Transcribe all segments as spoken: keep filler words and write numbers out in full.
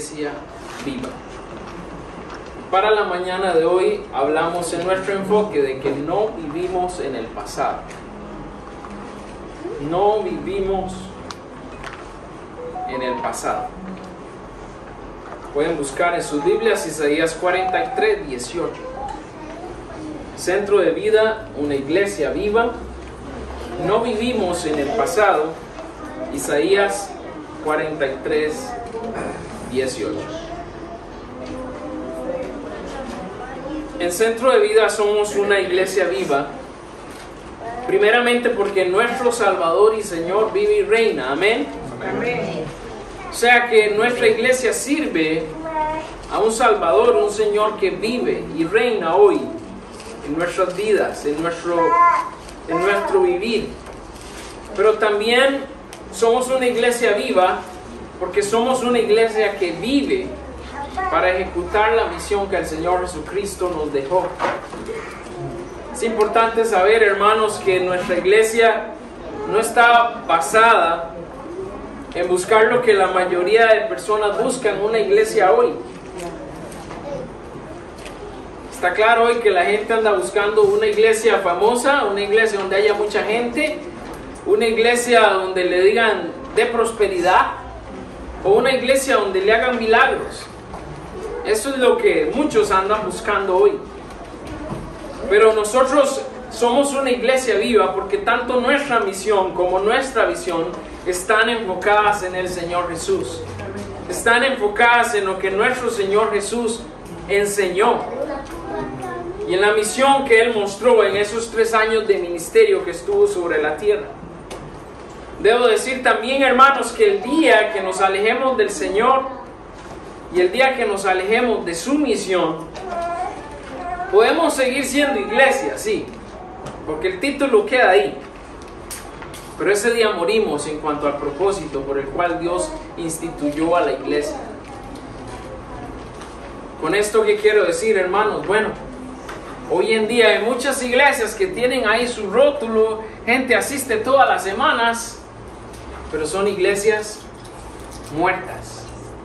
iglesia viva. Para la mañana de hoy hablamos en nuestro enfoque de que no vivimos en el pasado. No vivimos en el pasado. Pueden buscar en sus Biblias Isaías cuarenta y tres, dieciocho. Centro de vida, una iglesia viva. No vivimos en el pasado. Isaías cuarenta y tres, dieciocho. En Centro de Vida somos una iglesia viva, primeramente porque nuestro Salvador y Señor vive y reina. Amén. Amén. O sea que nuestra iglesia sirve a un Salvador, un Señor que vive y reina hoy en nuestras vidas, en nuestro, en nuestro vivir. Pero también somos una iglesia viva porque somos una iglesia que vive para ejecutar la misión que el Señor Jesucristo nos dejó. Es importante saber, hermanos, que nuestra iglesia no está basada en buscar lo que la mayoría de personas buscan en una iglesia hoy. Está claro hoy que la gente anda buscando una iglesia famosa, una iglesia donde haya mucha gente, una iglesia donde le digan de prosperidad, o una iglesia donde le hagan milagros. Eso es lo que muchos andan buscando hoy. Pero nosotros somos una iglesia viva porque tanto nuestra misión como nuestra visión están enfocadas en el Señor Jesús. Están enfocadas en lo que nuestro Señor Jesús enseñó y en la misión que Él mostró en esos tres años de ministerio que estuvo sobre la tierra. Debo decir también, hermanos, que el día que nos alejemos del Señor y el día que nos alejemos de su misión, podemos seguir siendo iglesia, sí, porque el título queda ahí. Pero ese día morimos en cuanto al propósito por el cual Dios instituyó a la iglesia. Con esto, ¿qué quiero decir, hermanos? Bueno, hoy en día hay muchas iglesias que tienen ahí su rótulo, gente asiste todas las semanas, pero son iglesias muertas.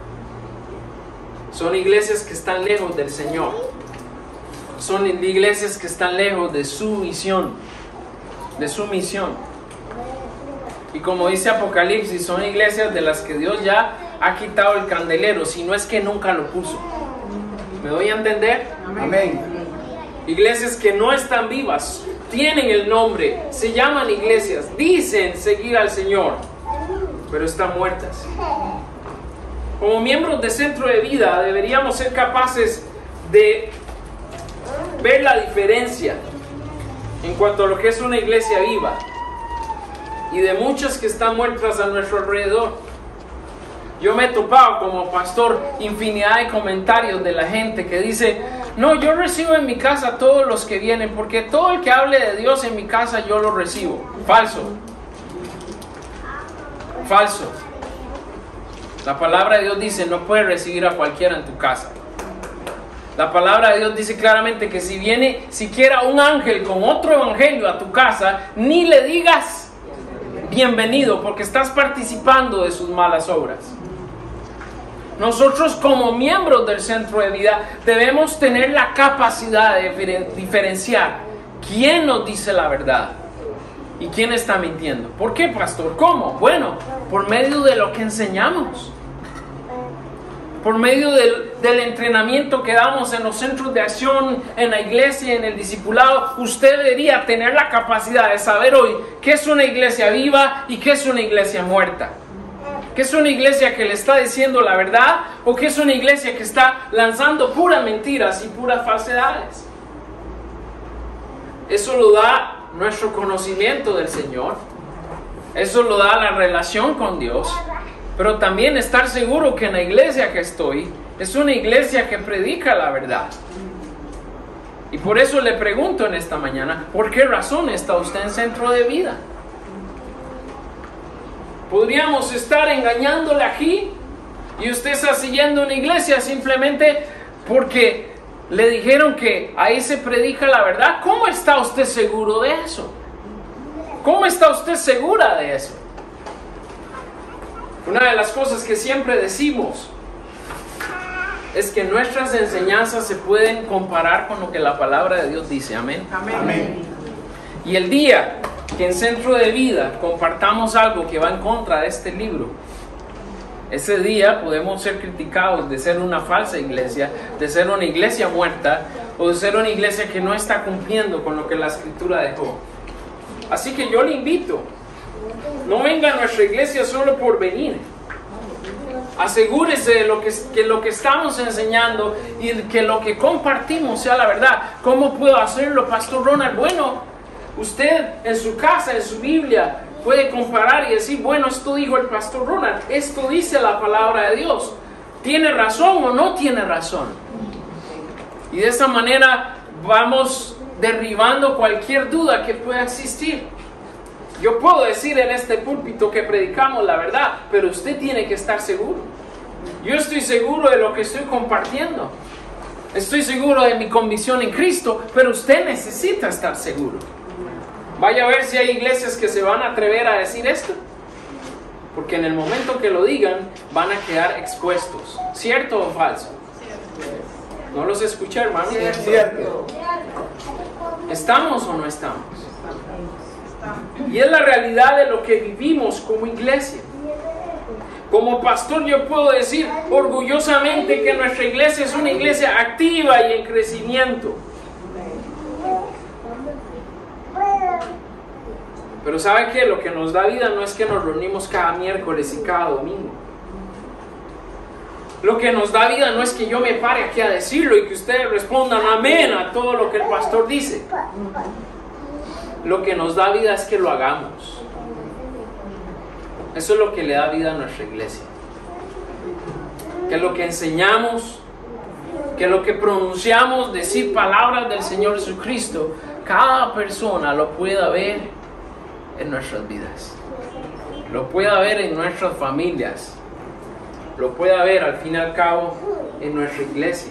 Son iglesias que están lejos del Señor. Son iglesias que están lejos de su misión, de su misión. Y como dice Apocalipsis, son iglesias de las que Dios ya ha quitado el candelero, si no es que nunca lo puso. ¿Me doy a entender? Amén. Iglesias que no están vivas, tienen el nombre, se llaman iglesias, dicen seguir al Señor, pero están muertas. Como miembros de Centro de Vida deberíamos ser capaces de ver la diferencia en cuanto a lo que es una iglesia viva y de muchas que están muertas a nuestro alrededor. Yo me he topado como pastor infinidad de comentarios de la gente que dice: no, yo recibo en mi casa a todos los que vienen, porque todo el que hable de Dios en mi casa yo lo recibo. Falso. Falso. La palabra de Dios dice: no puedes recibir a cualquiera en tu casa. La palabra de Dios dice claramente que si viene siquiera un ángel con otro evangelio a tu casa, ni le digas bienvenido, porque estás participando de sus malas obras. Nosotros, como miembros del Centro de Vida, debemos tener la capacidad de diferenciar quién nos dice la verdad y quién está mintiendo. ¿Por qué, pastor? ¿Cómo? Bueno, por medio de lo que enseñamos. Por medio del, del entrenamiento que damos en los centros de acción, en la iglesia, en el discipulado, usted debería tener la capacidad de saber hoy qué es una iglesia viva y qué es una iglesia muerta. ¿Qué es una iglesia que le está diciendo la verdad o qué es una iglesia que está lanzando puras mentiras y puras falsedades? Eso lo da nuestro conocimiento del Señor. Eso lo da la relación con Dios. Pero también estar seguro que en la iglesia que estoy es una iglesia que predica la verdad. Y por eso le pregunto en esta mañana, ¿por qué razón está usted en Centro de Vida? Podríamos estar engañándole aquí y usted está siguiendo una iglesia simplemente porque le dijeron que ahí se predica la verdad. ¿Cómo está usted seguro de eso? ¿Cómo está usted segura de eso? Una de las cosas que siempre decimos es que nuestras enseñanzas se pueden comparar con lo que la palabra de Dios dice. Amén. Amén. Amén. Y el día que en Centro de Vida compartamos algo que va en contra de este libro, ese día podemos ser criticados de ser una falsa iglesia, de ser una iglesia muerta, o de ser una iglesia que no está cumpliendo con lo que la Escritura dejó. Así que yo le invito, no venga a nuestra iglesia solo por venir. Asegúrese de lo que, que lo que estamos enseñando y que lo que compartimos sea la verdad. ¿Cómo puedo hacerlo, Pastor Ronald? Bueno, usted en su casa, en su Biblia, puede comparar y decir, bueno, esto dijo el Pastor Ronald, esto dice la palabra de Dios. ¿Tiene razón o no tiene razón? Y de esa manera vamos derribando cualquier duda que pueda existir. Yo puedo decir en este púlpito que predicamos la verdad, pero usted tiene que estar seguro. Yo estoy seguro de lo que estoy compartiendo. Estoy seguro de mi convicción en Cristo, pero usted necesita estar seguro. Vaya a ver si hay iglesias que se van a atrever a decir esto. Porque en el momento que lo digan, van a quedar expuestos. ¿Cierto o falso? No los escuché, hermano. Cierto. ¿Estamos o no estamos? Y es la realidad de lo que vivimos como iglesia. Como pastor yo puedo decir orgullosamente que nuestra iglesia es una iglesia activa y en crecimiento. Pero ¿sabe qué? Lo que nos da vida no es que nos reunimos cada miércoles y cada domingo. Lo que nos da vida no es que yo me pare aquí a decirlo y que ustedes respondan amén a todo lo que el pastor dice. Lo que nos da vida es que lo hagamos. Eso es lo que le da vida a nuestra iglesia. Que lo que enseñamos, que lo que pronunciamos, decir palabras del Señor Jesucristo, cada persona lo pueda ver en nuestras vidas. Lo pueda ver en nuestras familias. Lo pueda ver al fin y al cabo en nuestra iglesia.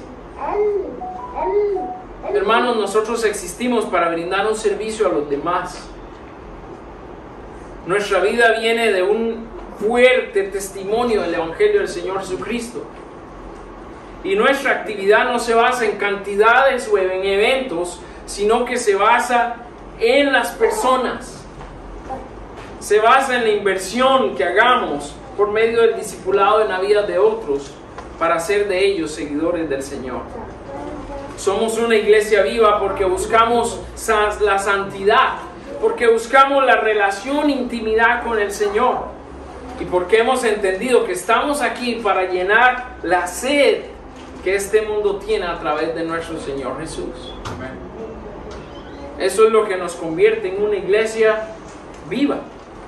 Hermanos, nosotros existimos para brindar un servicio a los demás. Nuestra vida viene de un fuerte testimonio del Evangelio del Señor Jesucristo. Y nuestra actividad no se basa en cantidades o en eventos, sino que se basa en las personas. Se basa en la inversión que hagamos por medio del discipulado en la vida de otros para hacer de ellos seguidores del Señor. Somos una iglesia viva porque buscamos la santidad, porque buscamos la relación, intimidad con el Señor y porque hemos entendido que estamos aquí para llenar la sed que este mundo tiene a través de nuestro Señor Jesús. Eso es lo que nos convierte en una iglesia viva.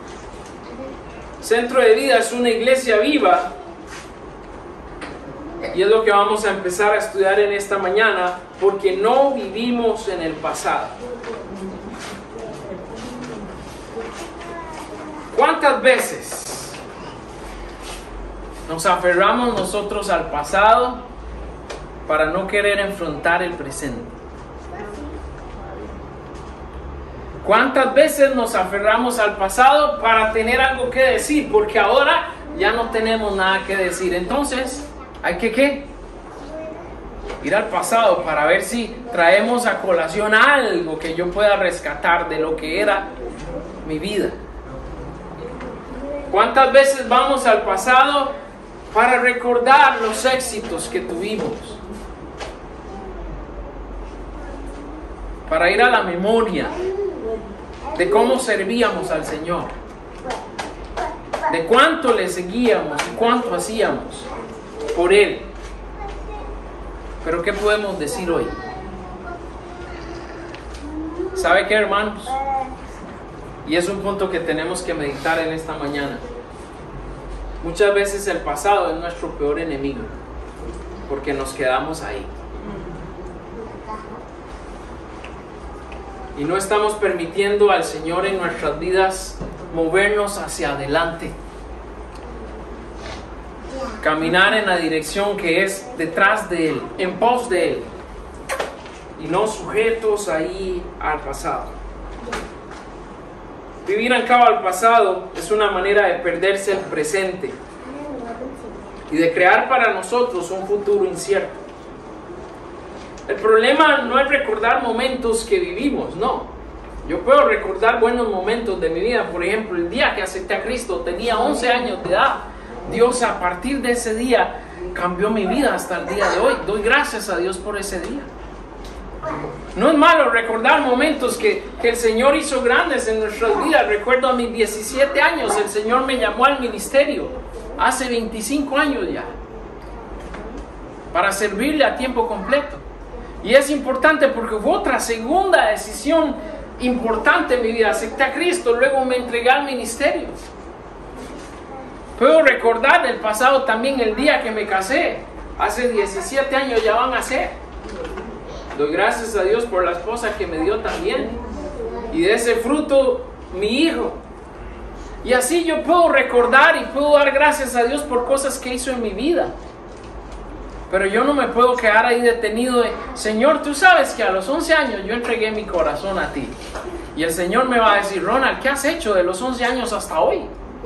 Centro de Vida es una iglesia viva y es lo que vamos a empezar a estudiar en esta mañana, porque no vivimos en el pasado. ¿Cuántas veces nos aferramos nosotros al pasado para no querer enfrentar el presente? ¿Cuántas veces nos aferramos al pasado para tener algo que decir? Porque ahora ya no tenemos nada que decir. Entonces, ¿hay que qué? Ir al pasado para ver si traemos a colación algo que yo pueda rescatar de lo que era mi vida. ¿Cuántas veces vamos al pasado para recordar los éxitos que tuvimos? Para ir a la memoria de cómo servíamos al Señor, de cuánto le seguíamos y cuánto hacíamos por Él. Pero ¿qué podemos decir hoy? ¿Sabe qué, hermanos? Y es un punto que tenemos que meditar en esta mañana. Muchas veces el pasado es nuestro peor enemigo, porque nos quedamos ahí. Y no estamos permitiendo al Señor en nuestras vidas movernos hacia adelante. Caminar en la dirección que es detrás de Él, en pos de Él. Y no sujetos ahí al pasado. Vivir anclado al pasado es una manera de perderse el presente. y de crear para nosotros un futuro incierto. El problema no es recordar momentos que vivimos, no. Yo puedo recordar buenos momentos de mi vida. Por ejemplo, el día que acepté a Cristo, tenía once años de edad. Dios, a partir de ese día, cambió mi vida hasta el día de hoy. Doy gracias a Dios por ese día. No es malo recordar momentos que, que el Señor hizo grandes en nuestras vidas. Recuerdo a mis diecisiete años, el Señor me llamó al ministerio, hace veinticinco años ya, para servirle a tiempo completo. Y es importante porque fue otra segunda decisión importante en mi vida. Acepté a Cristo, luego me entregué al ministerio. Puedo recordar del pasado también el día que me casé. Hace diecisiete años ya van a ser. Doy gracias a Dios por la esposa que me dio también. Y de ese fruto, mi hijo. Y así yo puedo recordar y puedo dar gracias a Dios por cosas que hizo en mi vida. Pero yo no me puedo quedar ahí detenido de, Señor, tú sabes que a los once años yo entregué mi corazón a ti. Y el Señor me va a decir, Ronald, ¿qué has hecho de los once años hasta hoy?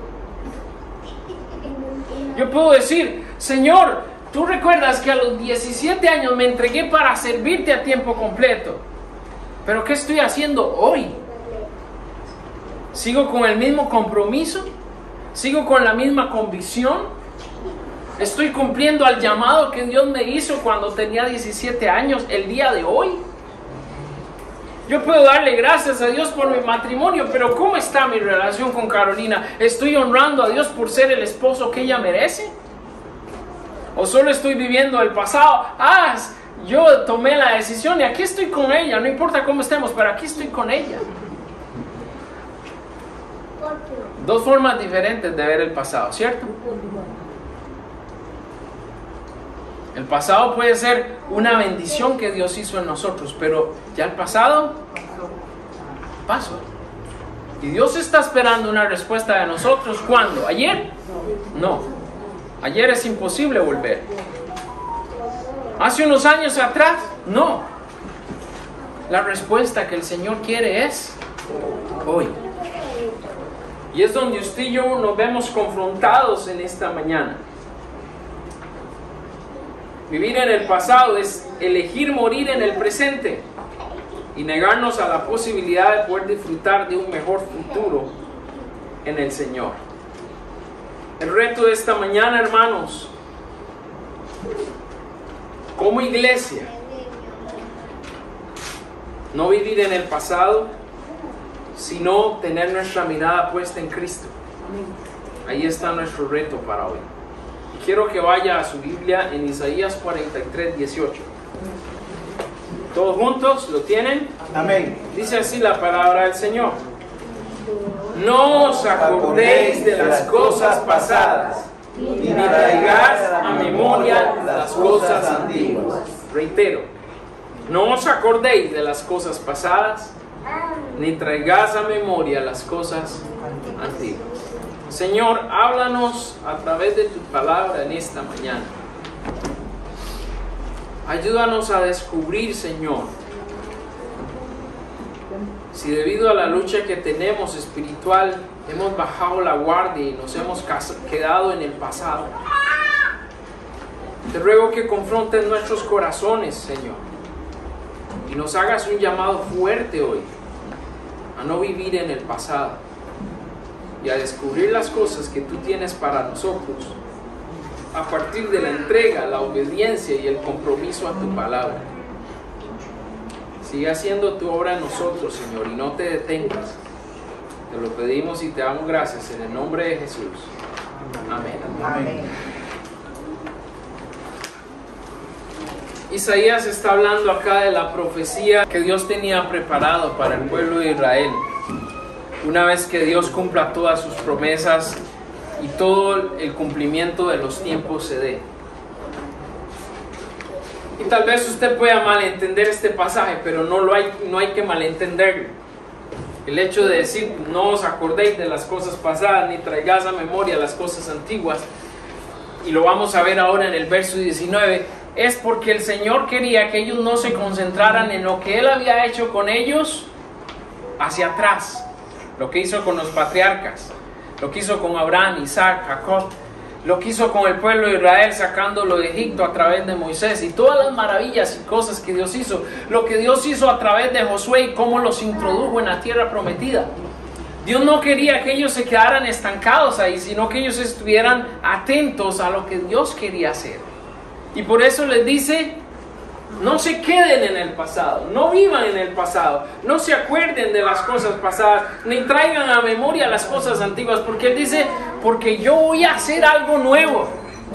Yo puedo decir, Señor, tú recuerdas que a los diecisiete años me entregué para servirte a tiempo completo. Pero ¿qué estoy haciendo hoy? ¿Sigo con el mismo compromiso? ¿Sigo con la misma convicción? ¿Estoy cumpliendo al llamado que Dios me hizo cuando tenía diecisiete años el día de hoy? Yo puedo darle gracias a Dios por mi matrimonio, pero ¿cómo está mi relación con Carolina? ¿Estoy honrando a Dios por ser el esposo que ella merece? ¿O solo estoy viviendo el pasado? Ah, yo tomé la decisión y aquí estoy con ella, no importa cómo estemos, pero aquí estoy con ella. Dos formas diferentes de ver el pasado, ¿cierto? El pasado puede ser una bendición que Dios hizo en nosotros, pero ya el pasado pasó. Y Dios está esperando una respuesta de nosotros. ¿Cuándo? ¿Ayer? No. Ayer es imposible volver. ¿Hace unos años atrás? No. La respuesta que el Señor quiere es hoy. Y es donde usted y yo nos vemos confrontados en esta mañana. Vivir en el pasado es elegir morir en el presente y negarnos a la posibilidad de poder disfrutar de un mejor futuro en el Señor. El reto de esta mañana, hermanos, como iglesia, no vivir en el pasado, sino tener nuestra mirada puesta en Cristo. Ahí está nuestro reto para hoy. Quiero que vaya a su Biblia en Isaías cuarenta y tres, dieciocho. ¿Todos juntos lo tienen? Amén. Dice así la palabra del Señor. No os acordéis de las cosas pasadas, ni traigáis a memoria las cosas antiguas. Reitero, no os acordéis de las cosas pasadas, ni traigáis a memoria las cosas antiguas. Señor, háblanos a través de tu palabra en esta mañana. Ayúdanos a descubrir, Señor, si debido a la lucha que tenemos espiritual hemos bajado la guardia y nos hemos quedado en el pasado. Te ruego que confrontes nuestros corazones, Señor, y nos hagas un llamado fuerte hoy a no vivir en el pasado y a descubrir las cosas que tú tienes para nosotros a partir de la entrega, la obediencia y el compromiso a tu palabra. Sigue haciendo tu obra en nosotros, Señor, y no te detengas. Te lo pedimos y te damos gracias en el nombre de Jesús. Amén. Amén. Isaías está hablando acá de la profecía que Dios tenía preparado para el pueblo de Israel. Una vez que Dios cumpla todas sus promesas y todo el cumplimiento de los tiempos se dé. Y tal vez usted pueda malentender este pasaje, pero no, lo hay, no hay que malentenderlo. El hecho de decir, no os acordéis de las cosas pasadas, ni traigáis a memoria las cosas antiguas, y lo vamos a ver ahora en el verso diecinueve, es porque el Señor quería que ellos no se concentraran en lo que Él había hecho con ellos hacia atrás. Lo que hizo con los patriarcas, lo que hizo con Abraham, Isaac, Jacob, lo que hizo con el pueblo de Israel sacándolo de Egipto a través de Moisés y todas las maravillas y cosas que Dios hizo, lo que Dios hizo a través de Josué y cómo los introdujo en la tierra prometida. Dios no quería que ellos se quedaran estancados ahí, sino que ellos estuvieran atentos a lo que Dios quería hacer. Y por eso les dice, no se queden en el pasado, no vivan en el pasado, no se acuerden de las cosas pasadas, ni traigan a memoria las cosas antiguas, porque Él dice, porque yo voy a hacer algo nuevo.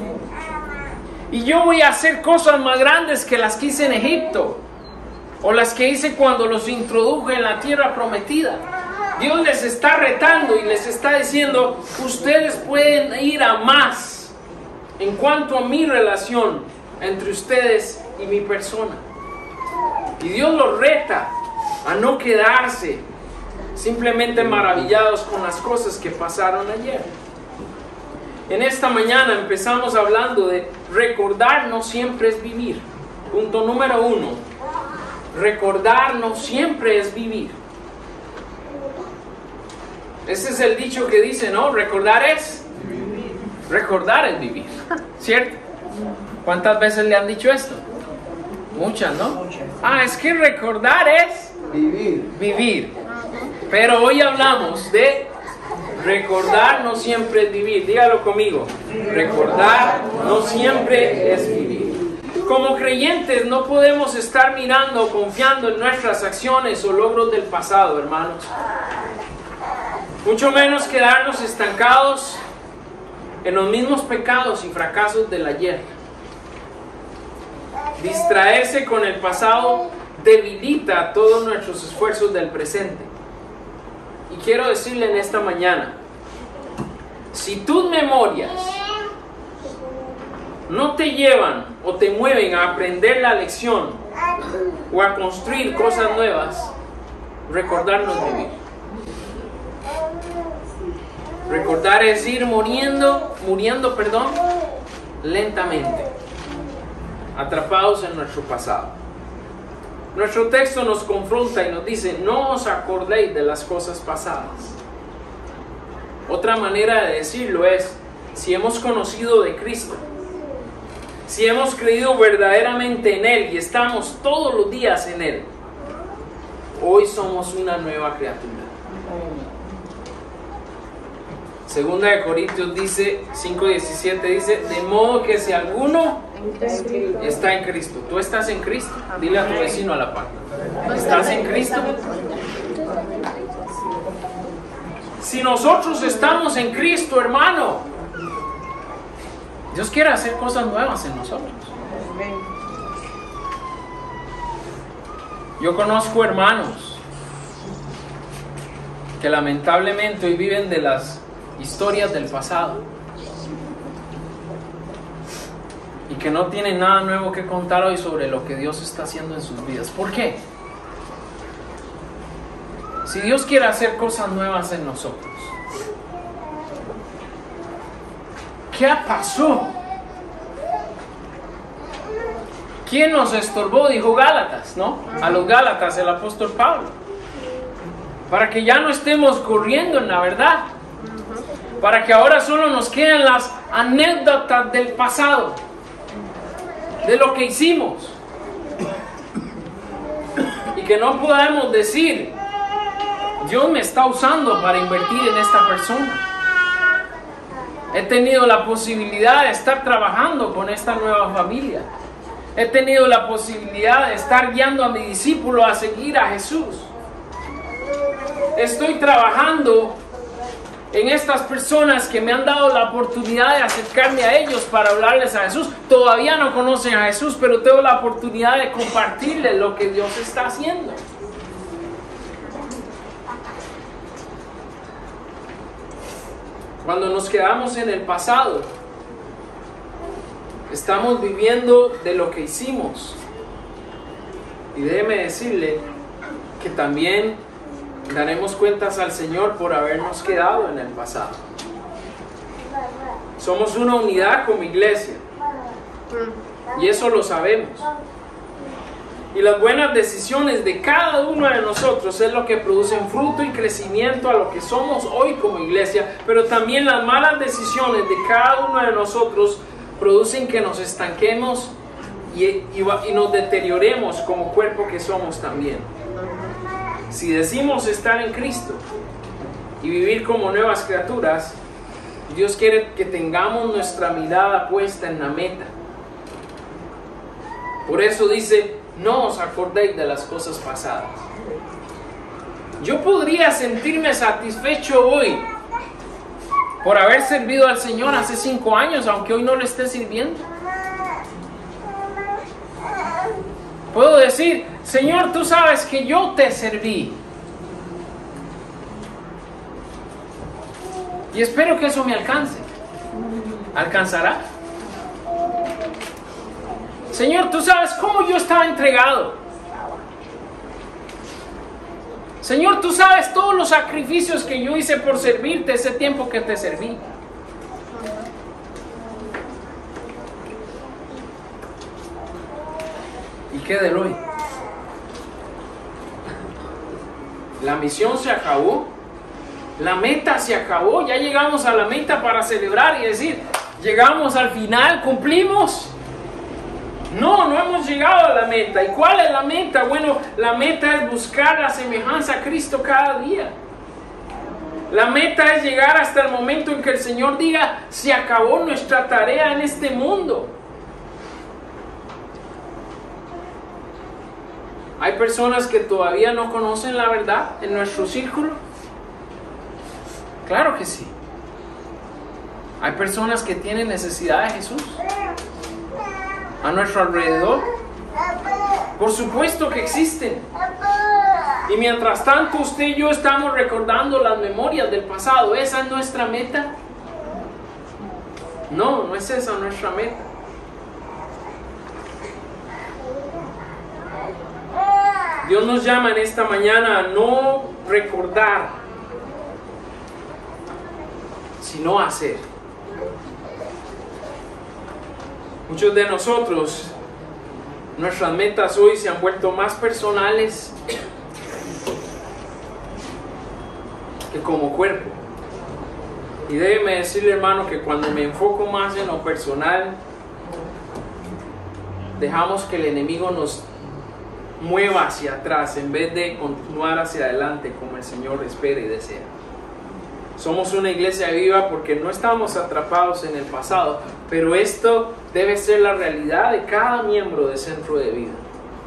Y yo voy a hacer cosas más grandes que las que hice en Egipto, o las que hice cuando los introduje en la tierra prometida. Dios les está retando y les está diciendo, ustedes pueden ir a más en cuanto a mi relación entre ustedes y mi persona. Y Dios los reta a no quedarse simplemente maravillados con las cosas que pasaron ayer. En esta mañana empezamos hablando de recordar no siempre es vivir. Punto número uno, recordar no siempre es vivir. Ese es el dicho que dice, ¿no? Recordar es vivir. Recordar es vivir, ¿cierto? ¿Cuántas veces le han dicho esto? Muchas, ¿no? Muchas. Ah, es que recordar es vivir. Vivir. Pero hoy hablamos de recordar no siempre es vivir. Dígalo conmigo. Recordar no siempre es vivir. Como creyentes no podemos estar mirando o confiando en nuestras acciones o logros del pasado, hermanos. Mucho menos quedarnos estancados en los mismos pecados y fracasos del ayer. Distraerse con el pasado debilita todos nuestros esfuerzos del presente. Y quiero decirle en esta mañana, si tus memorias no te llevan o te mueven a aprender la lección o a construir cosas nuevas, recordar no es vivir. Recordar es ir muriendo, muriendo, perdón, lentamente, atrapados en nuestro pasado. Nuestro texto nos confronta y nos dice, no os acordéis de las cosas pasadas. Otra manera de decirlo es, si hemos conocido de Cristo, si hemos creído verdaderamente en Él y estamos todos los días en Él, hoy somos una nueva criatura. Segunda de Corintios dice, cinco diecisiete dice, de modo que si alguno está en Cristo, tú estás en Cristo, dile a tu vecino a la par, ¿estás en Cristo? Si nosotros estamos en Cristo, hermano, Dios quiere hacer cosas nuevas en nosotros. Yo conozco hermanos que lamentablemente hoy viven de las historias del pasado y que no tienen nada nuevo que contar hoy sobre lo que Dios está haciendo en sus vidas. ¿Por qué? Si Dios quiere hacer cosas nuevas en nosotros, ¿qué pasó? ¿Quién nos estorbó? Dijo Gálatas, ¿no? A los Gálatas el apóstol Pablo, para que ya no estemos corriendo en la verdad, para que ahora solo nos queden las anécdotas del pasado, de lo que hicimos, y que no podamos decir, Dios me está usando para invertir en esta persona. He tenido la posibilidad de estar trabajando con esta nueva familia. He tenido la posibilidad de estar guiando a mi discípulo a seguir a Jesús. Estoy trabajando en estas personas que me han dado la oportunidad de acercarme a ellos para hablarles a Jesús. Todavía no conocen a Jesús, pero tengo la oportunidad de compartirles lo que Dios está haciendo. Cuando nos quedamos en el pasado, estamos viviendo de lo que hicimos. Y déjeme decirle que también daremos cuentas al Señor por habernos quedado en el pasado. Somos una unidad como iglesia, y eso lo sabemos. Y las buenas decisiones de cada uno de nosotros es lo que producen fruto y crecimiento a lo que somos hoy como iglesia, pero también las malas decisiones de cada uno de nosotros producen que nos estanquemos y, y, y nos deterioremos como cuerpo que somos también. Si decimos estar en Cristo y vivir como nuevas criaturas, Dios quiere que tengamos nuestra mirada puesta en la meta. Por eso dice, no os acordéis de las cosas pasadas. Yo podría sentirme satisfecho hoy por haber servido al Señor hace cinco años, aunque hoy no lo esté sirviendo. Puedo decir, Señor, tú sabes que yo te serví. Y espero que eso me alcance. ¿Alcanzará? Señor, tú sabes cómo yo estaba entregado. Señor, tú sabes todos los sacrificios que yo hice por servirte ese tiempo que te serví. ¿Y qué del hoy? La misión se acabó. La meta se acabó. Ya llegamos a la meta para celebrar y decir, llegamos al final, cumplimos. No, no hemos llegado a la meta. ¿Y cuál es la meta? Bueno, la meta es buscar la semejanza a Cristo cada día. La meta es llegar hasta el momento en que el Señor diga, se acabó nuestra tarea en este mundo. Hay personas que todavía no conocen la verdad en nuestro círculo. Claro que sí. Hay personas que tienen necesidad de Jesús a nuestro alrededor. Por supuesto que existen. Y mientras tanto usted y yo estamos recordando las memorias del pasado. ¿Esa es nuestra meta? No, no es esa nuestra meta. Dios nos llama en esta mañana a no recordar, sino hacer. Muchos de nosotros, nuestras metas hoy se han vuelto más personales que como cuerpo. Y déjeme decirle, hermano, que cuando me enfoco más en lo personal, dejamos que el enemigo nos mueva hacia atrás en vez de continuar hacia adelante como el Señor espera y desea. Somos una iglesia viva porque no estamos atrapados en el pasado, pero esto debe ser la realidad de cada miembro de Centro de Vida.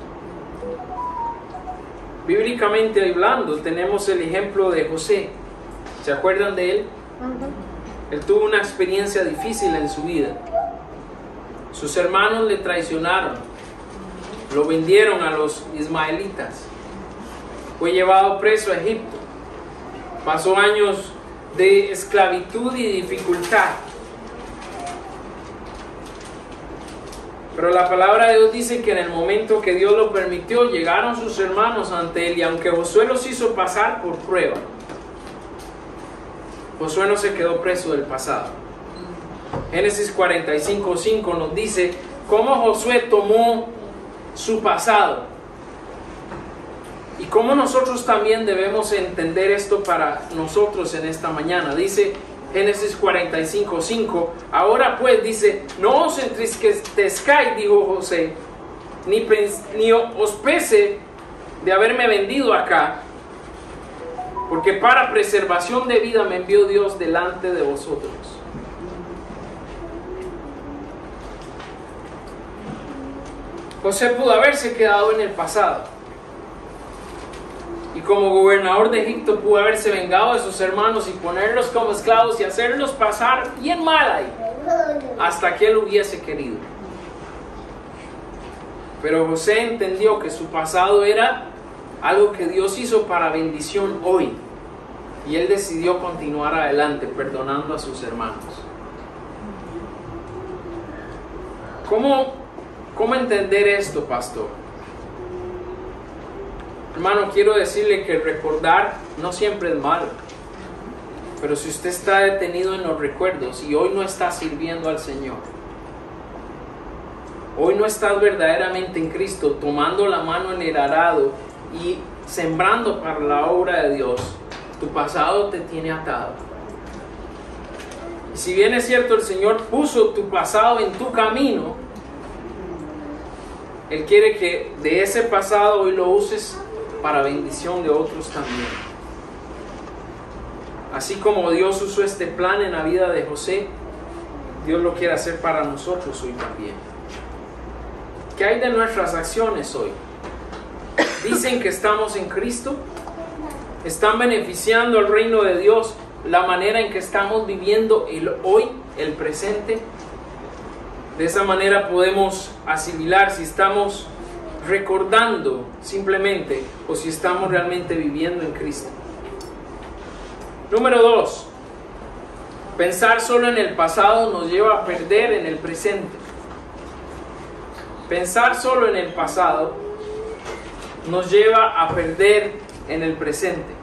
Bíblicamente hablando, tenemos el ejemplo de José. ¿Se acuerdan de él? Él tuvo una experiencia difícil en su vida. Sus hermanos le traicionaron. Lo vendieron a los ismaelitas. Fue llevado preso a Egipto. Pasó años de esclavitud y dificultad. Pero la palabra de Dios dice que en el momento que Dios lo permitió, llegaron sus hermanos ante él. Y aunque Josué los hizo pasar por prueba, Josué no se quedó preso del pasado. Génesis cuarenta y cinco cinco nos dice cómo Josué tomó su pasado y cómo nosotros también debemos entender esto para nosotros en esta mañana. Dice Génesis cuarenta y cinco cinco, ahora pues, dice, no os entristezcáis, dijo José, ni, ni os pese de haberme vendido acá, porque para preservación de vida me envió Dios delante de vosotros. José pudo haberse quedado en el pasado y como gobernador de Egipto pudo haberse vengado de sus hermanos y ponerlos como esclavos y hacerlos pasar bien mal ahí hasta que él hubiese querido. Pero José entendió que su pasado era algo que Dios hizo para bendición hoy y él decidió continuar adelante perdonando a sus hermanos. ¿Cómo ¿Cómo entender esto, pastor? Hermano, quiero decirle que recordar no siempre es malo. Pero si usted está detenido en los recuerdos y hoy no está sirviendo al Señor, hoy no estás verdaderamente en Cristo, tomando la mano en el arado y sembrando para la obra de Dios, tu pasado te tiene atado. Y si bien es cierto, el Señor puso tu pasado en tu camino, Él quiere que de ese pasado hoy lo uses para bendición de otros también. Así como Dios usó este plan en la vida de José, Dios lo quiere hacer para nosotros hoy también. ¿Qué hay de nuestras acciones hoy? ¿Dicen que estamos en Cristo? ¿Están beneficiando al reino de Dios la manera en que estamos viviendo el hoy, el presente? De esa manera podemos asimilar si estamos recordando simplemente o si estamos realmente viviendo en Cristo. Número dos, pensar solo en el pasado nos lleva a perder en el presente. Pensar solo en el pasado nos lleva a perder en el presente.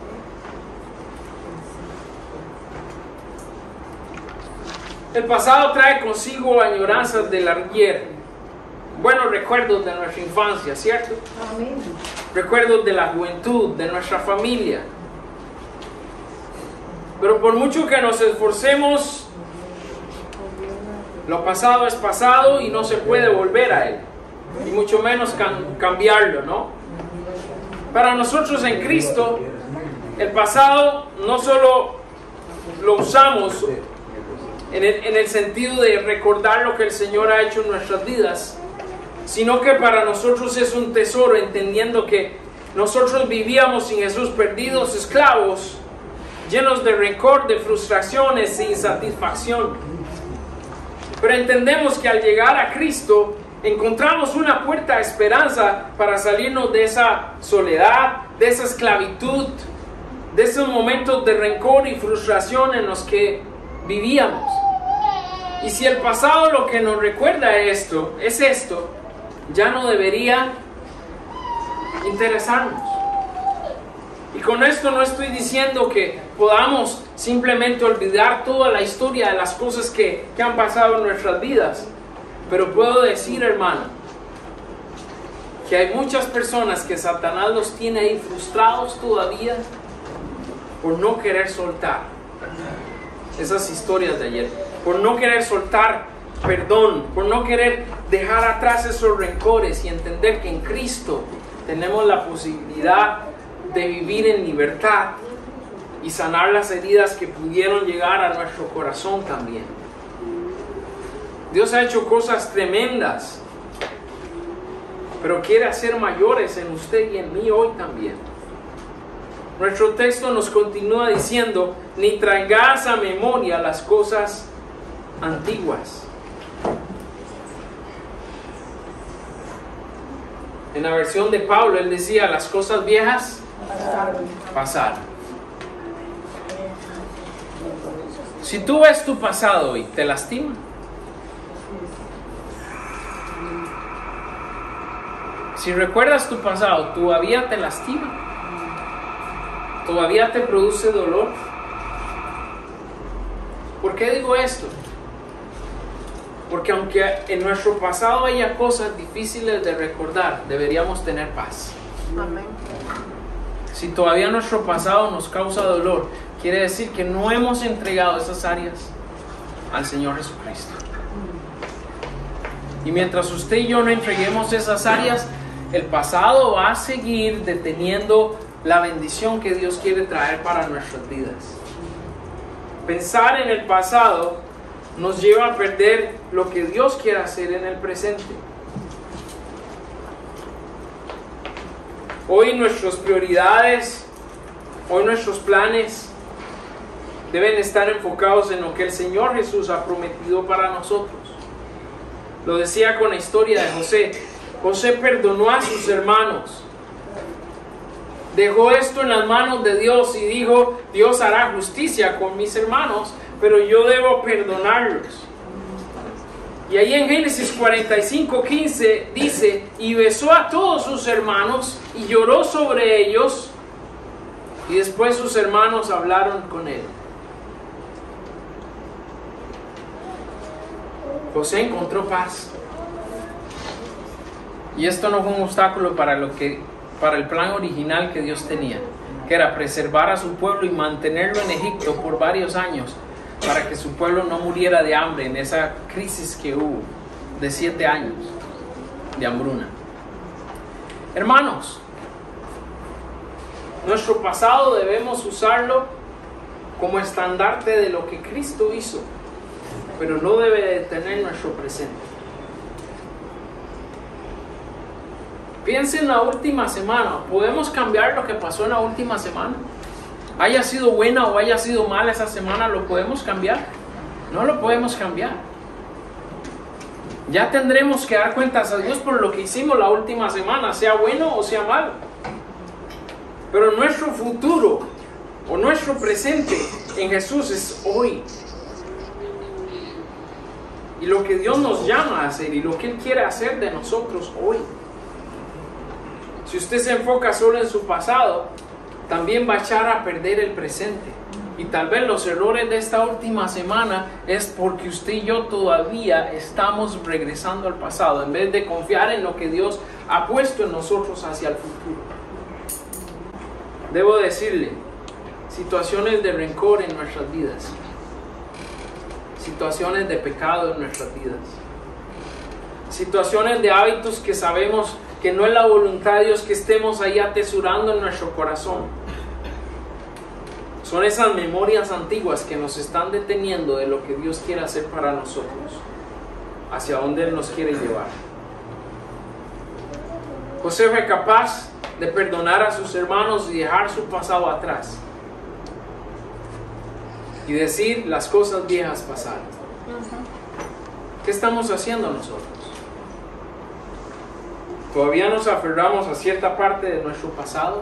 El pasado trae consigo añoranzas del ayer, buenos recuerdos de nuestra infancia, ¿cierto? Amén. Recuerdos de la juventud, de nuestra familia. Pero por mucho que nos esforcemos, lo pasado es pasado y no se puede volver a él, y mucho menos can- cambiarlo, ¿no? Para nosotros en Cristo, el pasado no solo lo usamos en el, en el sentido de recordar lo que el Señor ha hecho en nuestras vidas, sino que para nosotros es un tesoro, entendiendo que nosotros vivíamos sin Jesús, perdidos, esclavos, llenos de rencor, de frustraciones e insatisfacción. Pero entendemos que al llegar a Cristo encontramos una puerta de esperanza para salirnos de esa soledad, de esa esclavitud, de esos momentos de rencor y frustración en los que vivíamos. Y si el pasado lo que nos recuerda esto, es esto, ya no debería interesarnos. Y con esto no estoy diciendo que podamos simplemente olvidar toda la historia de las cosas que, que han pasado en nuestras vidas. Pero puedo decir, hermano, que hay muchas personas que Satanás los tiene ahí frustrados todavía por no querer soltar esas historias de ayer, por no querer soltar perdón, por no querer dejar atrás esos rencores y entender que en Cristo tenemos la posibilidad de vivir en libertad y sanar las heridas que pudieron llegar a nuestro corazón también. Dios ha hecho cosas tremendas, pero quiere hacer mayores en usted y en mí hoy también. Nuestro texto nos continúa diciendo: ni traigas a memoria las cosas antiguas. En la versión de Pablo, él decía: las cosas viejas pasaron. pasaron. Si tú ves tu pasado hoy, ¿te lastima? Si recuerdas tu pasado, ¿todavía te lastima? ¿Todavía te produce dolor? ¿Por qué digo esto? Porque aunque en nuestro pasado haya cosas difíciles de recordar, deberíamos tener paz. Amén. Si todavía nuestro pasado nos causa dolor, quiere decir que no hemos entregado esas áreas al Señor Jesucristo. Y mientras usted y yo no entreguemos esas áreas, el pasado va a seguir deteniendo la bendición que Dios quiere traer para nuestras vidas. Pensar en el pasado nos lleva a perder lo que Dios quiere hacer en el presente. Hoy nuestras prioridades, hoy nuestros planes deben estar enfocados en lo que el Señor Jesús ha prometido para nosotros. Lo decía con la historia de José. José perdonó a sus hermanos. Dejó esto en las manos de Dios y dijo: Dios hará justicia con mis hermanos, pero yo debo perdonarlos. Y ahí en Génesis cuarenta y cinco, quince dice: y besó a todos sus hermanos y lloró sobre ellos, y después sus hermanos hablaron con él. José encontró paz. Y esto no fue un obstáculo para, lo que, para el plan original que Dios tenía, que era preservar a su pueblo y mantenerlo en Egipto por varios años, para que su pueblo no muriera de hambre en esa crisis que hubo de siete años de hambruna. Hermanos, nuestro pasado debemos usarlo como estandarte de lo que Cristo hizo, pero no debe detener nuestro presente. Piensa en la última semana. ¿Podemos cambiar lo que pasó en la última semana? Haya sido buena o haya sido mala esa semana, ¿lo podemos cambiar? No lo podemos cambiar. Ya tendremos que dar cuentas a Dios por lo que hicimos la última semana, sea bueno o sea malo. Pero nuestro futuro o nuestro presente en Jesús es hoy. Y lo que Dios nos llama a hacer y lo que Él quiere hacer de nosotros hoy. Si usted se enfoca solo en su pasado, también va a echar a perder el presente. Y tal vez los errores de esta última semana es porque usted y yo todavía estamos regresando al pasado, en vez de confiar en lo que Dios ha puesto en nosotros hacia el futuro. Debo decirle, situaciones de rencor en nuestras vidas, situaciones de pecado en nuestras vidas, situaciones de hábitos que sabemos que no es la voluntad de Dios que estemos ahí atesorando en nuestro corazón. Son esas memorias antiguas que nos están deteniendo de lo que Dios quiere hacer para nosotros, hacia donde Él nos quiere llevar. José fue capaz de perdonar a sus hermanos y dejar su pasado atrás y decir: las cosas viejas pasaron. ¿Qué estamos haciendo nosotros? ¿Todavía nos aferramos a cierta parte de nuestro pasado?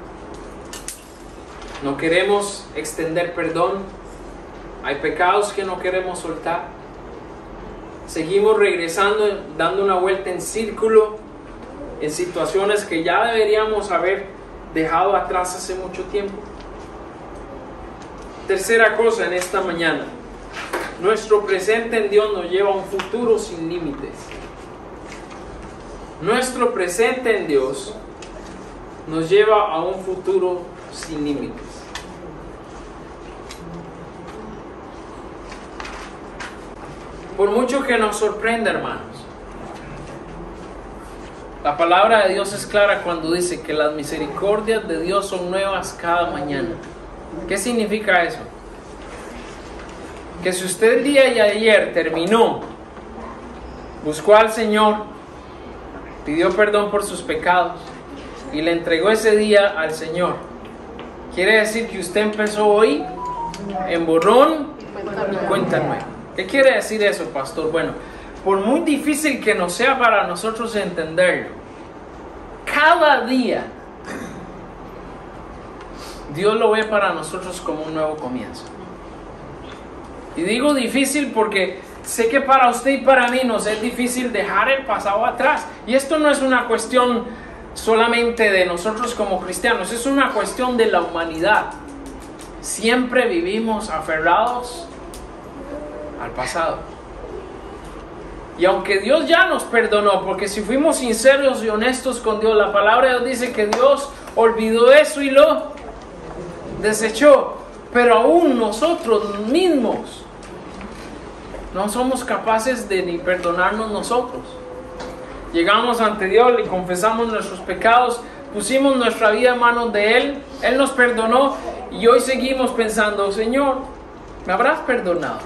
¿No queremos extender perdón? ¿Hay pecados que no queremos soltar? ¿Seguimos regresando, dando una vuelta en círculo en situaciones que ya deberíamos haber dejado atrás hace mucho tiempo? Tercera cosa en esta mañana: nuestro presente en Dios nos lleva a un futuro sin límites. Nuestro presente en Dios nos lleva a un futuro sin límites. Por mucho que nos sorprenda, hermanos, la palabra de Dios es clara cuando dice que las misericordias de Dios son nuevas cada mañana. ¿Qué significa eso? Que si usted el día de ayer terminó, buscó al Señor, pidió perdón por sus pecados y le entregó ese día al Señor, quiere decir que usted empezó hoy en borrón y cuenta nueva. ¿Qué quiere decir eso, pastor? Bueno, por muy difícil que nos sea para nosotros entenderlo, cada día Dios lo ve para nosotros como un nuevo comienzo. Y digo difícil porque sé que para usted y para mí nos es difícil dejar el pasado atrás. Y esto no es una cuestión solamente de nosotros como cristianos, es una cuestión de la humanidad. Siempre vivimos aferrados al pasado. Y aunque Dios ya nos perdonó, porque si fuimos sinceros y honestos con Dios, la palabra de Dios dice que Dios olvidó eso y lo desechó, pero aún nosotros mismos no somos capaces de ni perdonarnos nosotros. Llegamos ante Dios, le confesamos nuestros pecados, pusimos nuestra vida en manos de Él, Él nos perdonó y hoy seguimos pensando: Señor, ¿me habrás perdonado?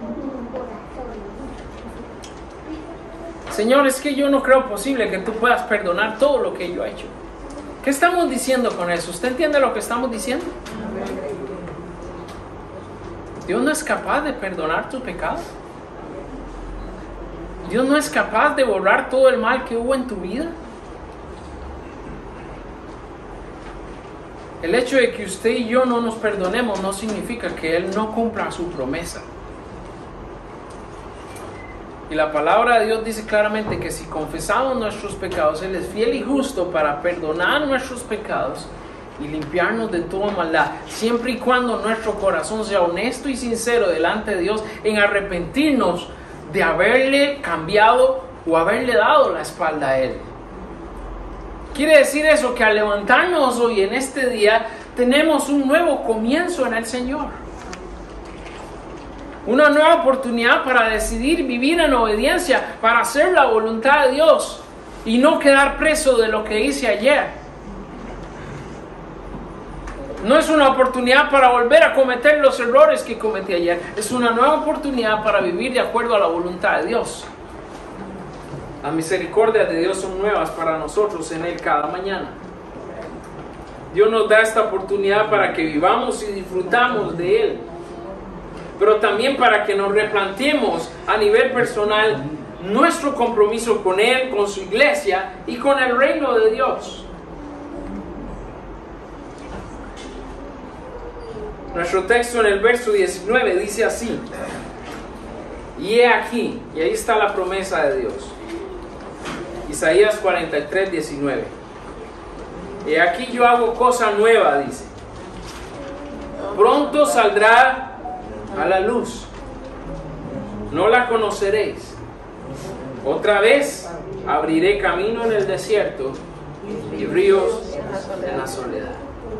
Señor, es que yo no creo posible que tú puedas perdonar todo lo que yo he hecho. ¿Qué estamos diciendo con eso? ¿Usted entiende lo que estamos diciendo? Dios no es capaz de perdonar tu pecado. Dios no es capaz de borrar todo el mal que hubo en tu vida. El hecho de que usted y yo no nos perdonemos no significa que Él no cumpla su promesa. Y la palabra de Dios dice claramente que si confesamos nuestros pecados, Él es fiel y justo para perdonar nuestros pecados y limpiarnos de toda maldad, siempre y cuando nuestro corazón sea honesto y sincero delante de Dios en arrepentirnos de haberle cambiado o haberle dado la espalda a Él. Quiere decir eso, que al levantarnos hoy en este día, tenemos un nuevo comienzo en el Señor. Una nueva oportunidad para decidir vivir en obediencia, para hacer la voluntad de Dios y no quedar preso de lo que hice ayer. No es una oportunidad para volver a cometer los errores que cometí ayer. Es una nueva oportunidad para vivir de acuerdo a la voluntad de Dios. Las misericordias de Dios son nuevas para nosotros en Él cada mañana. Dios nos da esta oportunidad para que vivamos y disfrutamos de Él. Pero también para que nos replanteemos a nivel personal nuestro compromiso con Él, con su iglesia y con el reino de Dios. Nuestro texto en el verso diecinueve dice así: y he aquí, y ahí está la promesa de Dios. Isaías cuarenta y tres, diecinueve. He aquí yo hago cosa nueva, dice. Pronto saldrá a la luz. No la conoceréis. Otra vez abriré camino en el desierto y ríos en la soledad.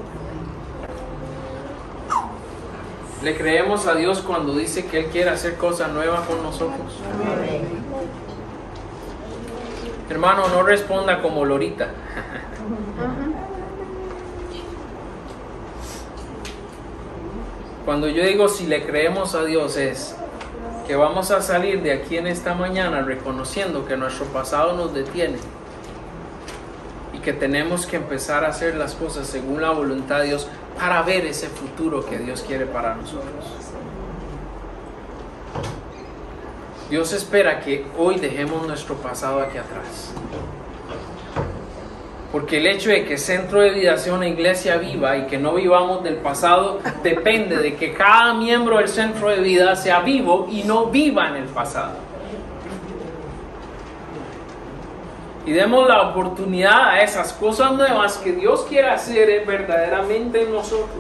¿Le creemos a Dios cuando dice que Él quiere hacer cosas nuevas con nosotros? Amén. Hermano, no responda como Lorita. Cuando yo digo si le creemos a Dios es que vamos a salir de aquí en esta mañana reconociendo que nuestro pasado nos detiene y que tenemos que empezar a hacer las cosas según la voluntad de Dios para ver ese futuro que Dios quiere para nosotros. Dios espera que hoy dejemos nuestro pasado aquí atrás. Porque el hecho de que Centro de Vida sea una iglesia viva y que no vivamos del pasado depende de que cada miembro del Centro de Vida sea vivo y no viva en el pasado. Y demos la oportunidad a esas cosas nuevas que Dios quiere hacer verdaderamente en nosotros.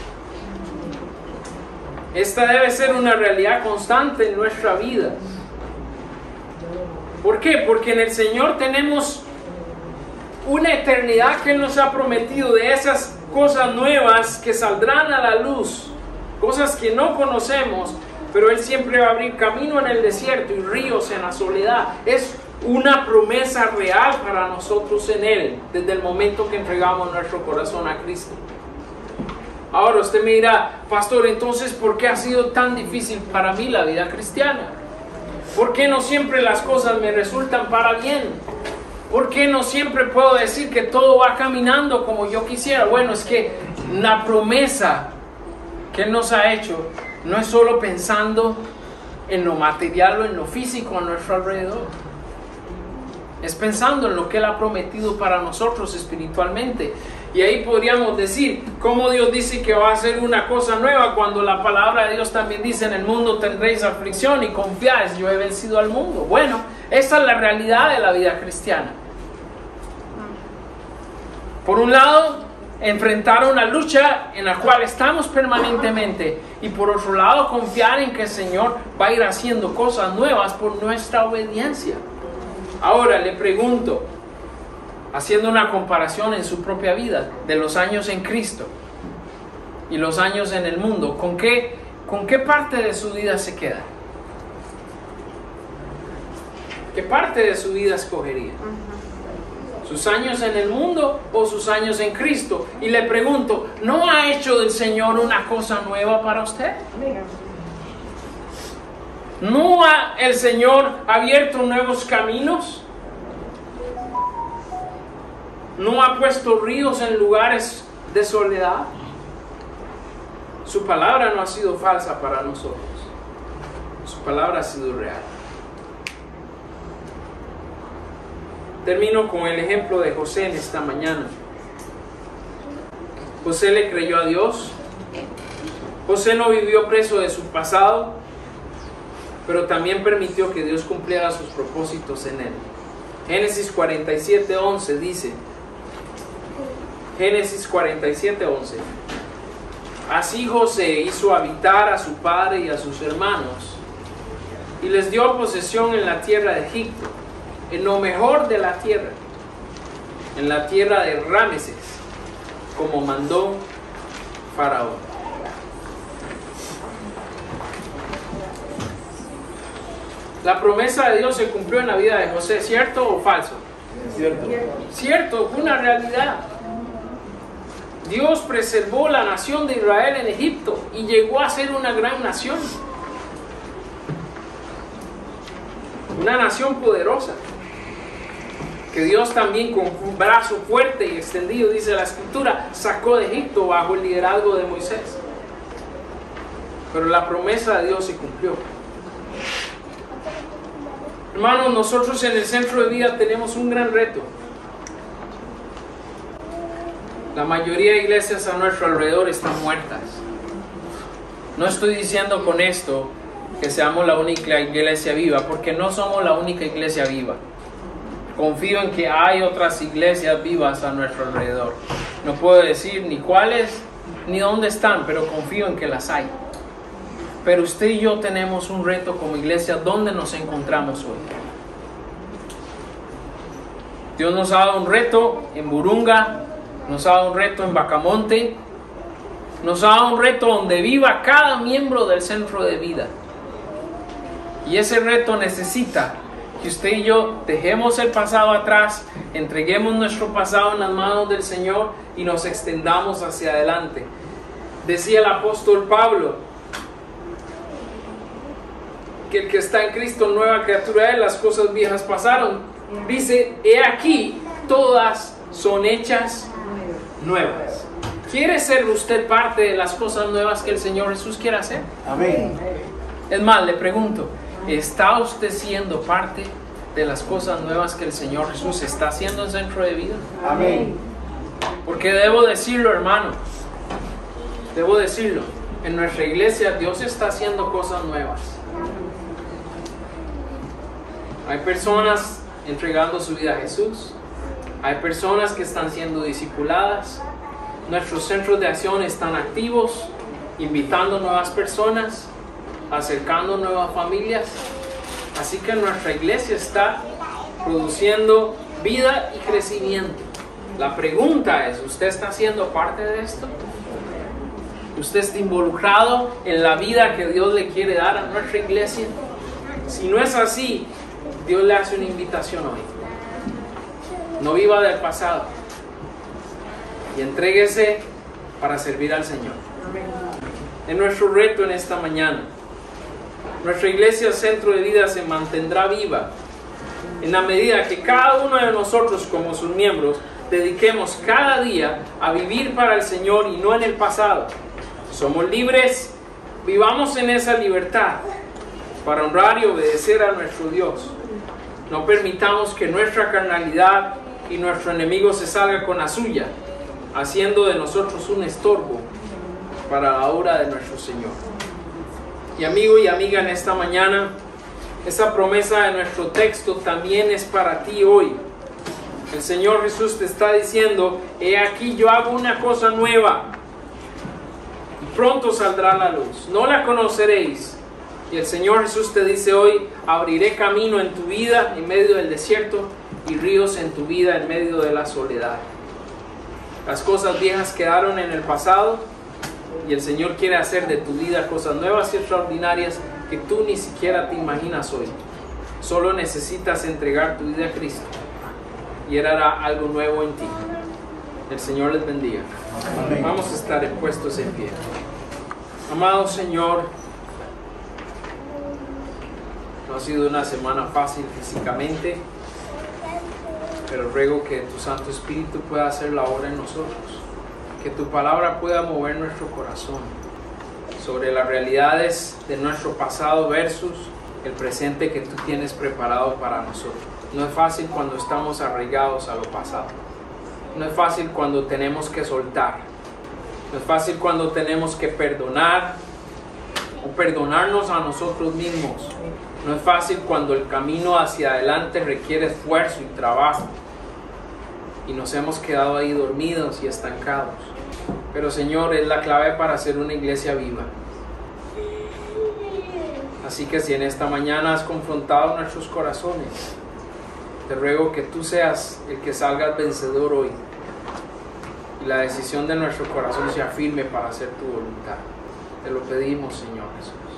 Esta debe ser una realidad constante en nuestra vida. ¿Por qué? Porque en el Señor tenemos una eternidad que Él nos ha prometido, de esas cosas nuevas que saldrán a la luz, cosas que no conocemos, pero Él siempre va a abrir camino en el desierto y ríos en la soledad. Es una promesa real para nosotros en Él, desde el momento que entregamos nuestro corazón a Cristo. Ahora usted me dirá: pastor, entonces ¿por qué ha sido tan difícil para mí la vida cristiana? ¿Por qué no siempre las cosas me resultan para bien? ¿Por qué no siempre puedo decir que todo va caminando como yo quisiera? Bueno, es que la promesa que Él nos ha hecho no es solo pensando en lo material o en lo físico a nuestro alrededor. Es pensando en lo que Él ha prometido para nosotros espiritualmente. Y ahí podríamos decir, ¿cómo Dios dice que va a hacer una cosa nueva cuando la palabra de Dios también dice: en el mundo tendréis aflicción y confiáis, yo he vencido al mundo? Bueno, esa es la realidad de la vida cristiana. Por un lado, enfrentar una lucha en la cual estamos permanentemente, y por otro lado, confiar en que el Señor va a ir haciendo cosas nuevas por nuestra obediencia. Ahora le pregunto, haciendo una comparación en su propia vida de los años en Cristo y los años en el mundo, ¿con qué, con qué parte de su vida se queda? ¿Qué parte de su vida escogería? ¿Sus años en el mundo o sus años en Cristo? Y le pregunto, ¿no ha hecho del Señor una cosa nueva para usted? ¿No ha el Señor abierto nuevos caminos? ¿No ha puesto ríos en lugares de soledad? Su palabra no ha sido falsa para nosotros. Su palabra ha sido real. Termino con el ejemplo de José en esta mañana. José le creyó a Dios. José no vivió preso de su pasado, pero también permitió que Dios cumpliera sus propósitos en él. Génesis cuarenta y siete, once dice, Génesis cuarenta y siete, once. Así José hizo habitar a su padre y a sus hermanos, y les dio posesión en la tierra de Egipto, en lo mejor de la tierra. en la tierra de Rameses, como mandó Faraón. La promesa de Dios se cumplió en la vida de José, ¿cierto o falso? Cierto. Cierto, una realidad. Dios preservó la nación de Israel en Egipto y llegó a ser una gran nación. Una nación poderosa. Que Dios también con un brazo fuerte y extendido, dice la Escritura, sacó de Egipto bajo el liderazgo de Moisés. Pero la promesa de Dios se cumplió. Hermanos, nosotros en el Centro de Vida tenemos un gran reto. La mayoría de iglesias a nuestro alrededor están muertas. No estoy diciendo con esto que seamos la única iglesia viva, porque no somos la única iglesia viva. Confío en que hay otras iglesias vivas a nuestro alrededor. No puedo decir ni cuáles ni dónde están, pero confío en que las hay. Pero usted y yo tenemos un reto como iglesia. ¿Dónde nos encontramos hoy? Dios nos ha dado un reto en Burunga, nos ha dado un reto en Bacamonte, nos ha dado un reto donde viva cada miembro del Centro de Vida. Y ese reto necesita que usted y yo dejemos el pasado atrás, entreguemos nuestro pasado en las manos del Señor y nos extendamos hacia adelante. Decía el apóstol Pablo que el que está en Cristo, nueva criatura es, las cosas viejas pasaron. Dice, he aquí, todas son hechas nuevas. ¿Quiere ser usted parte de las cosas nuevas que el Señor Jesús quiere hacer? Amén. Es más, le pregunto, ¿está usted siendo parte de las cosas nuevas que el Señor Jesús está haciendo en Centro de Vida? Amén. Porque debo decirlo, hermano, debo decirlo, en nuestra iglesia Dios está haciendo cosas nuevas. Hay personas entregando su vida a Jesús. Hay personas que están siendo discipuladas. Nuestros centros de acción están activos, invitando nuevas personas, acercando nuevas familias. Así que nuestra iglesia está produciendo vida y crecimiento. La pregunta es, ¿usted está siendo parte de esto? ¿Usted está involucrado en la vida que Dios le quiere dar a nuestra iglesia? Si no es así, Dios le hace una invitación hoy. No viva del pasado y entréguese para servir al Señor. Es nuestro reto en esta mañana. Nuestra iglesia Centro de Vida se mantendrá viva en la medida que cada uno de nosotros como sus miembros dediquemos cada día a vivir para el Señor y no en el pasado. Somos libres, vivamos en esa libertad para honrar y obedecer a nuestro Dios. No permitamos que nuestra carnalidad y nuestro enemigo se salga con la suya, haciendo de nosotros un estorbo para la obra de nuestro Señor. Y amigo y amiga, en esta mañana, esa promesa de nuestro texto también es para ti hoy. El Señor Jesús te está diciendo, he aquí yo hago una cosa nueva, y pronto saldrá la luz, no la conoceréis. Y el Señor Jesús te dice hoy, abriré camino en tu vida en medio del desierto y ríos en tu vida en medio de la soledad. Las cosas viejas quedaron en el pasado y el Señor quiere hacer de tu vida cosas nuevas y extraordinarias que tú ni siquiera te imaginas hoy. Solo necesitas entregar tu vida a Cristo y Él hará algo nuevo en ti. El Señor les bendiga. Amén. Vamos a estar puestos en pie. Amado Señor, no ha sido una semana fácil físicamente, pero ruego que tu Santo Espíritu pueda hacer la obra en nosotros, que tu palabra pueda mover nuestro corazón sobre las realidades de nuestro pasado versus el presente que tú tienes preparado para nosotros. No es fácil cuando estamos arraigados a lo pasado, no es fácil cuando tenemos que soltar, no es fácil cuando tenemos que perdonar o perdonarnos a nosotros mismos. No es fácil cuando el camino hacia adelante requiere esfuerzo y trabajo y nos hemos quedado ahí dormidos y estancados. Pero Señor, es la clave para ser una iglesia viva. Así que si en esta mañana has confrontado nuestros corazones Te ruego que tú seas el que salgas vencedor hoy y la decisión de nuestro corazón sea firme para hacer tu voluntad. Te lo pedimos, Señor Jesús.